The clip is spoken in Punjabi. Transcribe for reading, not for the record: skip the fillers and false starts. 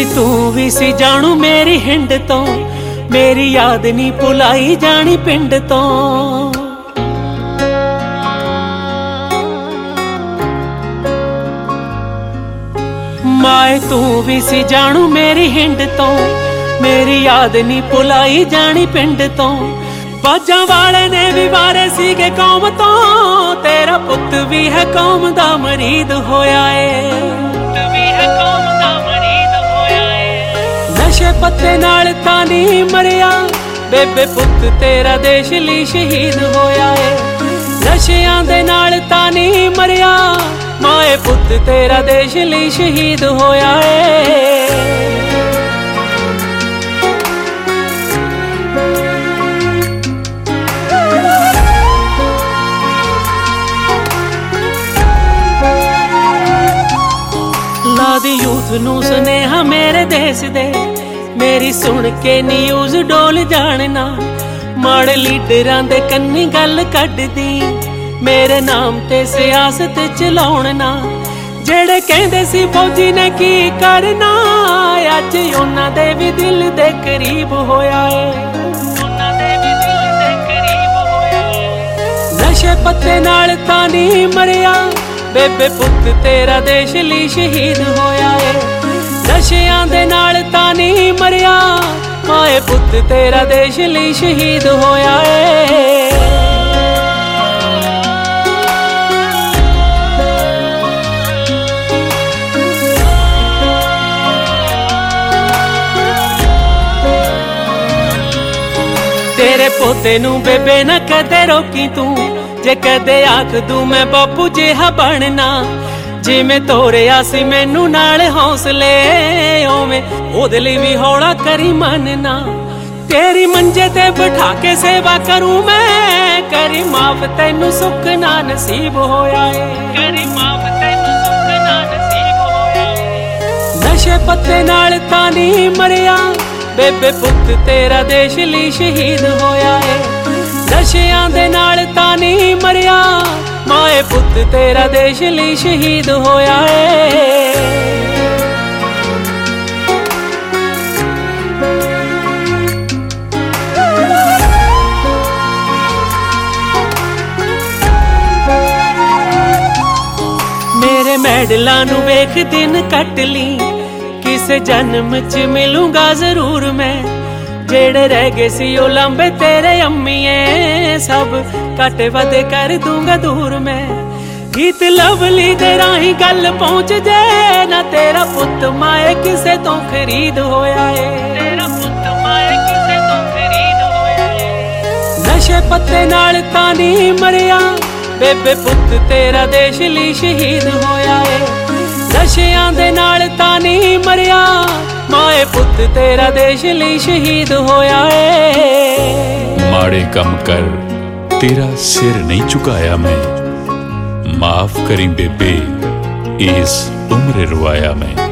ਕੋਈ ਤੂੰ ਵੀ ਸੀ ਜਾਣੂ ਮੇਰੀ ਹਿੰਡ ਤੋਂ, ਮੇਰੀ ਯਾਦ ਨਹੀਂ ਭੁਲਾਈ ਜਾਣੀ ਪਿੰਡ ਤੋਂ। ਮਾਏ ਤੂੰ ਵੀ ਸੀ ਜਾਣੂ ਮੇਰੀ ਹਿੰਡ ਤੋਂ, ਮੇਰੀ ਯਾਦ ਨਹੀਂ ਭੁਲਾਈ ਜਾਣੀ ਪਿੰਡ ਤੋਂ। ਬਾਜਾਂ ਵਾਲੇ ਨੇ ਵੀ ਵਾਰੇ ਸੀਗੇ ਕੌਮ ਤੋਂ, ਤੇਰਾ ਪੁੱਤ ਵੀ ਹੈ ਕੌਮ ਦਾ ਮਰੀਦ ਹੋਇਆ ਏ, ਨਸ਼ੇ ਪੱਤੇ ਨਾਲ ਤਾਂ ਨਹੀਂ ਮਰਿਆ ਬੇਬੇ ਪੁੱਤ ਤੇਰਾ ਦੇਸ਼ ਲਈ ਸ਼ਹੀਦ ਹੋਇਆ ਏ। ਨਸ਼ਿਆਂ ਦੇ ਨਾਲ ਤਾਂ ਨਹੀਂ ਮਰਿਆ ਮਾਏ ਪੁੱਤ ਤੇਰਾ ਦੇਸ਼ ਲਈ ਸ਼ਹੀਦ ਹੋਇਆ ਏ। ਲਾਦੀ ਯੂਥ ਨੂੰ ਸੁਨੇਹਾ ਮੇਰੇ ਦੇਸ਼ ਦੇ, ਮੇਰੀ ਸੁਣ ਕੇ ਨਿਊਜ਼ ਡੋਲ ਜਾਣਨਾ। ਮਾੜੇ ਲੀਡਰਾਂ ਦੇ ਕੰਨੀ ਗੱਲ ਕੱਢਦੀ, ਮੇਰੇ ਨਾਮ ਤੇ ਸਿਆਸਤ ਚਲਾਉਣ ਨਾ। ਜਿਹੜੇ ਕਹਿੰਦੇ ਸੀ ਫੌਜੀ ਨੇ ਕੀ ਕਰਨਾ, ਅੱਜ ਉਹਨਾਂ ਦੇ ਵੀ ਦਿਲ ਦੇ ਕਰੀਬ ਹੋਇਆ ਏ, ਉਹਨਾਂ ਦੇ ਵੀ ਦਿਲ ਦੇ ਕਰੀਬ ਹੋਇਆ ਏ। ਨਸ਼ੇ ਪੱਤੇ ਨਾਲ ਤਾਂ ਨਹੀਂ ਮਰਿਆ ਬੇਬੇ ਪੁੱਤ ਤੇਰਾ ਦੇਸ਼ ਲਈ ਸ਼ਹੀਦ ਹੋਇਆ ਏ। ਨਸ਼ਿਆਂ ਦੇ ਨਾਲ ਤਾਂ ਨਹੀਂ ਮਰਿਆ ਮਾਏ ਪੁੱਤ ਤੇਰਾ ਦੇਸ਼ ਲਈ ਸ਼ਹੀਦ ਹੋਇਆ ਏ। ਤੇਰੇ ਪੋਤੇ ਨੂੰ ਬੇਬੇ ਨਾ ਕਦੇ ਰੋਕੀ ਤੂੰ, ਜੇ ਕਦੇ ਆਖ ਦੂੰ ਮੈਂ ਬਾਪੂ ਜਿਹਾ ਬਣਨਾ। ਜਿਵੇਂ ਤੋਰਿਆ ਸੀ ਮੈਨੂੰ ਨਾਲ ਹੌਸਲੇ, ਓਵੇਂ ਉਹਦੇ ਲਈ ਵੀ ਹੌਲਾ ਕਰੀ ਮੰਨਣਾ। ਤੇਰੀ ਮੰਜੇ ਤੇ ਬਿਠਾ ਕੇ ਸੇਵਾ ਕਰੂੰ ਮੈਂ, ਕਰੀ ਮਾਫ ਤੈਨੂੰ ਸੁੱਖ ਨਾ ਨਸੀਬ ਹੋਇਆ ਏ, ਕਰੀ ਮਾਫ ਤੈਨੂੰ ਸੁੱਖ ਨਾ ਨਸੀਬ ਹੋਇਆ ਏ। ਨਸ਼ੇ ਪੱਤੇ ਨਾਲ ਤਾਂ ਨਹੀਂ ਮਰਿਆ ਬੇਬੇ ਪੁੱਤ ਤੇਰਾ ਦੇਸ਼ ਲਈ ਸ਼ਹੀਦ ਹੋਇਆ ਏ। ਨਸ਼ਿਆਂ ਦੇ ਨਾਲ ਤਾਂ ਨਹੀਂ ਮਰਿਆ ਮਾਏ ਪੁੱਤ ਤੇਰਾ ਦੇਸ਼ ਲਈ ਸ਼ਹੀਦ ਹੋਇਆ ਏ। ਮੇਰੇ ਮੈਡਲਾਂ ਨੂੰ ਵੇਖ ਦਿਨ ਕੱਟ ਲਈ, ਕਿਸੇ ਜਨਮ ਚ ਮਿਲੂੰਗਾ ਜ਼ਰੂਰ ਮੈਂ। ਜਿਹੜੇ ਰਹਿ ਗਏ ਸੀ ਉਹ ਲੰਬੇ ਤੇਰੇ ਅੰਮੀਏ, ਸਭ ਘਾਟੇ ਵਾਦੇ ਕਰ ਦੂੰਗਾ ਦੂਰ ਮੈਂ। ਗੀਤ ਲਵਲੀ ਦੇ ਰਾਹੀਂ ਗੱਲ ਪਹੁੰਚ ਜੇ ਨਾ, ਤੇਰਾ ਪੁੱਤ ਮਾਏ ਕਿਸੇ ਤੋਂ ਖਰੀਦ ਹੋਇਆ ਏ, ਤੇਰਾ ਪੁੱਤ ਮਾਏ ਕਿਸੇ ਤੋਂ ਖਰੀਦ ਹੋਇਆ ਏ। ਨਸ਼ੇ ਪੱਤੇ ਨਾਲ ਤਾਂ ਨਹੀਂ ਮਰਿਆ ਬੇਬੇ ਪੁੱਤ ਤੇਰਾ ਦੇਸ਼ ਲਈ ਸ਼ਹੀਦ ਹੋਇਆ ਏ। ਨਸ਼ਿਆਂ ਦੇ ਨਾਲ ਤਾਂ ਨਹੀਂ ਮਰਿਆ ਮਾਏ ਪੁੱਤ ਤੇਰਾ ਦੇਸ਼ ਲਈ ਸ਼ਹੀਦ ਹੋਇਆ ਏ। ਮਾੜੇ ਕੰਮ ਕਰ ਤੇਰਾ ਸਿਰ ਨਹੀਂ ਝੁਕਾਇਆ ਮੈਂ, ਮਾਫ ਕਰੀ ਬੇਬੇ ਇਸ ਉਮਰ ਰਵਾਇਆ ਮੈਂ।